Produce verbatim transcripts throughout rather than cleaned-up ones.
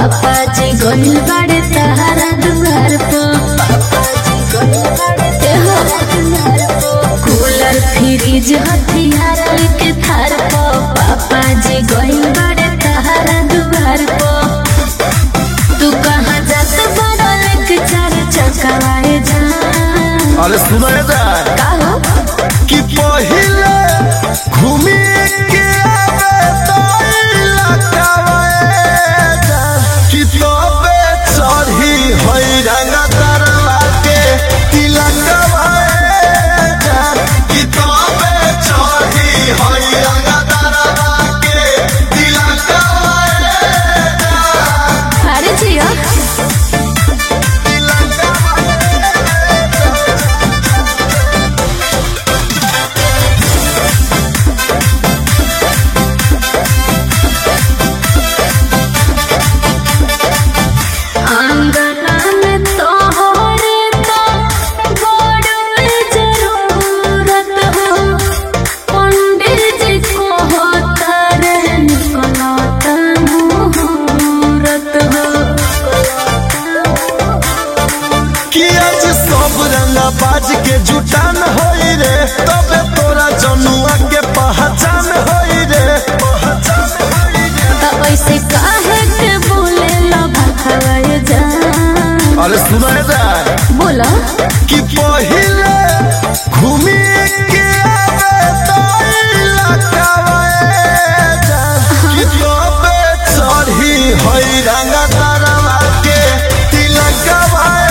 पापा जी गोल बड़े तहरा दुआर पो कूलर फ्रिज हथियार के थार पो पापा जी गोल बड़े तहरा दुआर पो तू कहाँ जात बड़ा लेके चार चकवाए जा। अरे सुनो जा कि पहिले घूमी के आवे तो इलाकावे जा कि तबे चढ़ी होई रंगा तरवा के तिलकवाए जा कि तबे चढ़ी होई रंगा तरवा के तिलकवाए जा। अरे जिया बाज के जुटान होई रे तबे तोरा जनुआ के पहचान होई रे पहचान होई रे तब ऐसे काहे के बोले लो भखवाए जा। अरे सुनो जा बोला कि पहिले घूमी के आवे तो इलाकावे जा कि तबे चढ़ी होई रंगा तरवा के तिलकवाए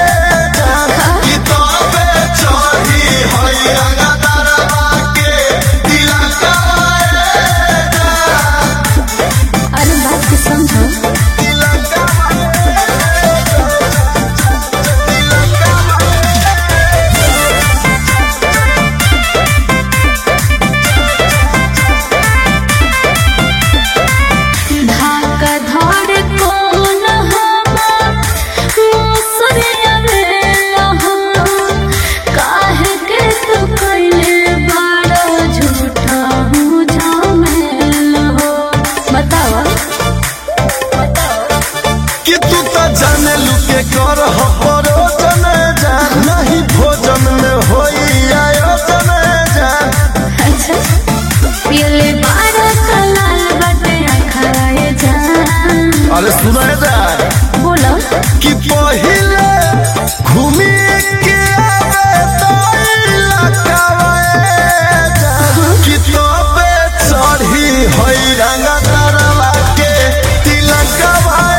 कर भोजन जा नहीं भोजन में होई आयोजन जा। अच्छा पीले बारह कलाल बटे खाए जा। अरे सुनो जा बोला कि पहिले घूमी के आवे तो इलाकावे जा कि तबे चढ़ी होई रंगा तरवा के तिलकवाए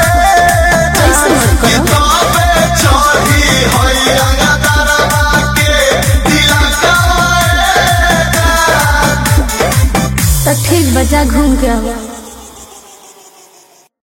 ठीक बजा घूम के आओ।